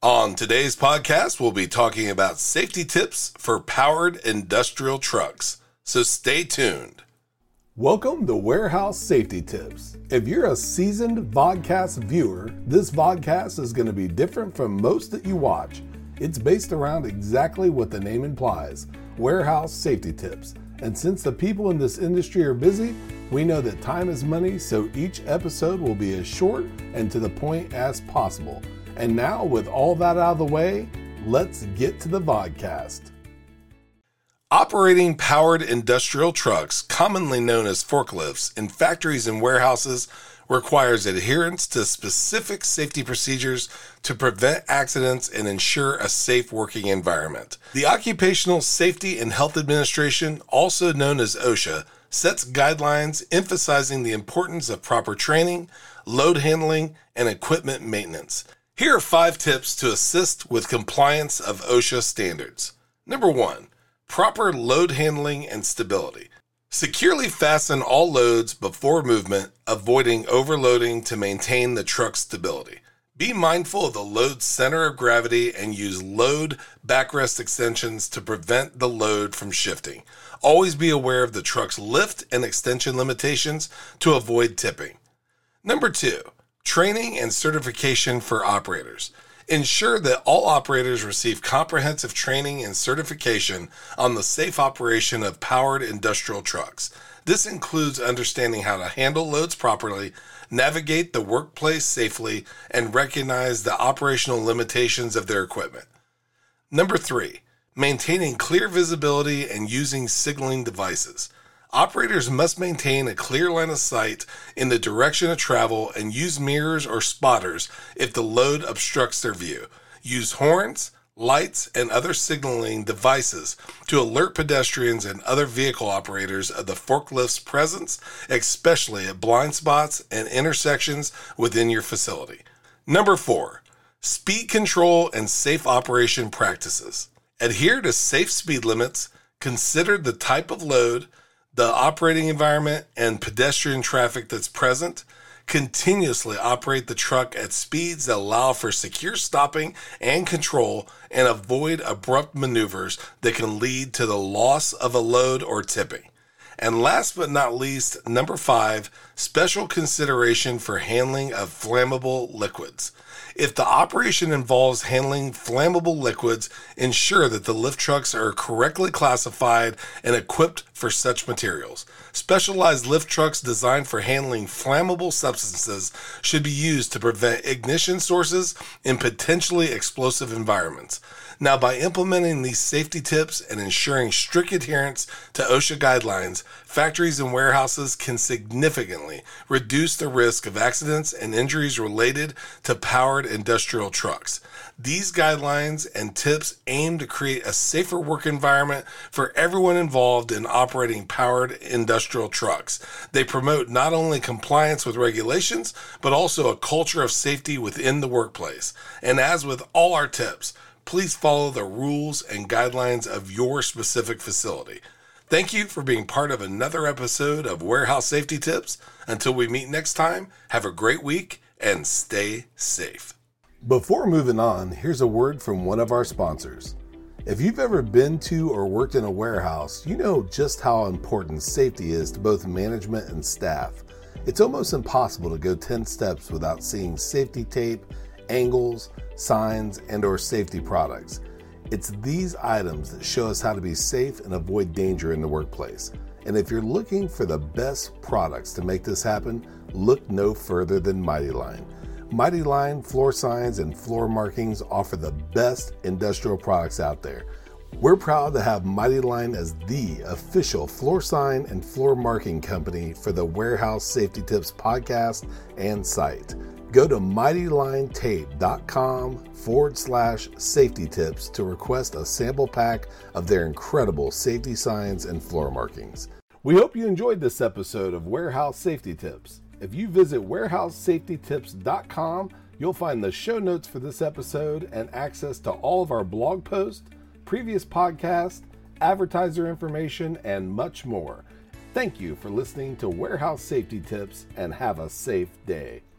On today's podcast, we'll be talking about safety tips for powered industrial trucks. So stay tuned. Welcome to Warehouse Safety Tips. If you're a seasoned vodcast viewer, this vodcast is going to be different from most that you watch. It's based around exactly what the name implies, warehouse safety tips. And since the people in this industry are busy, we know that time is money, so each episode will be as short and to the point as possible. And now, with all that out of the way, let's get to the vodcast. Operating powered industrial trucks, commonly known as forklifts, in factories and warehouses requires adherence to specific safety procedures to prevent accidents and ensure a safe working environment. The Occupational Safety and Health Administration, also known as OSHA, sets guidelines emphasizing the importance of proper training, load handling, and equipment maintenance. Here are 5 tips to assist with compliance of OSHA standards. Number 1, proper load handling and stability. Securely fasten all loads before movement, avoiding overloading to maintain the truck's stability. Be mindful of the load's center of gravity and use load backrest extensions to prevent the load from shifting. Always be aware of the truck's lift and extension limitations to avoid tipping. Number 2, training and certification for operators. Ensure that all operators receive comprehensive training and certification on the safe operation of powered industrial trucks. This includes understanding how to handle loads properly, navigate the workplace safely, and recognize the operational limitations of their equipment. Number 3, maintaining clear visibility and using signaling devices. Operators must maintain a clear line of sight in the direction of travel and use mirrors or spotters if the load obstructs their view. Use horns, lights, and other signaling devices to alert pedestrians and other vehicle operators of the forklift's presence, especially at blind spots and intersections within your facility. Number 4, speed control and safe operation practices. Adhere to safe speed limits, consider the type of load, the operating environment, and pedestrian traffic that's present. Continuously operate the truck at speeds that allow for secure stopping and control, and avoid abrupt maneuvers that can lead to the loss of a load or tipping. And last but not least, number 5, special consideration for handling of flammable liquids. If the operation involves handling flammable liquids, ensure that the lift trucks are correctly classified and equipped for such materials. Specialized lift trucks designed for handling flammable substances should be used to prevent ignition sources in potentially explosive environments. Now, by implementing these safety tips and ensuring strict adherence to OSHA guidelines, factories and warehouses can significantly reduce the risk of accidents and injuries related to powered industrial trucks. These guidelines and tips aim to create a safer work environment for everyone involved in operating powered industrial trucks. They promote not only compliance with regulations, but also a culture of safety within the workplace. And as with all our tips, please follow the rules and guidelines of your specific facility. Thank you for being part of another episode of Warehouse Safety Tips. Until we meet next time, have a great week and stay safe. Before moving on, here's a word from one of our sponsors. If you've ever been to or worked in a warehouse, you know just how important safety is to both management and staff. It's almost impossible to go 10 steps without seeing safety tape, angles, signs, and/or safety products. It's these items that show us how to be safe and avoid danger in the workplace. And if you're looking for the best products to make this happen, look no further than Mighty Line. Mighty Line floor signs and floor markings offer the best industrial products out there. We're proud to have Mighty Line as the official floor sign and floor marking company for the Warehouse Safety Tips podcast and site. Go to mightylinetape.com/safety tips to request a sample pack of their incredible safety signs and floor markings. We hope you enjoyed this episode of Warehouse Safety Tips. If you visit warehousesafetytips.com, you'll find the show notes for this episode and access to all of our blog posts, previous podcasts, advertiser information, and much more. Thank you for listening to Warehouse Safety Tips, and have a safe day.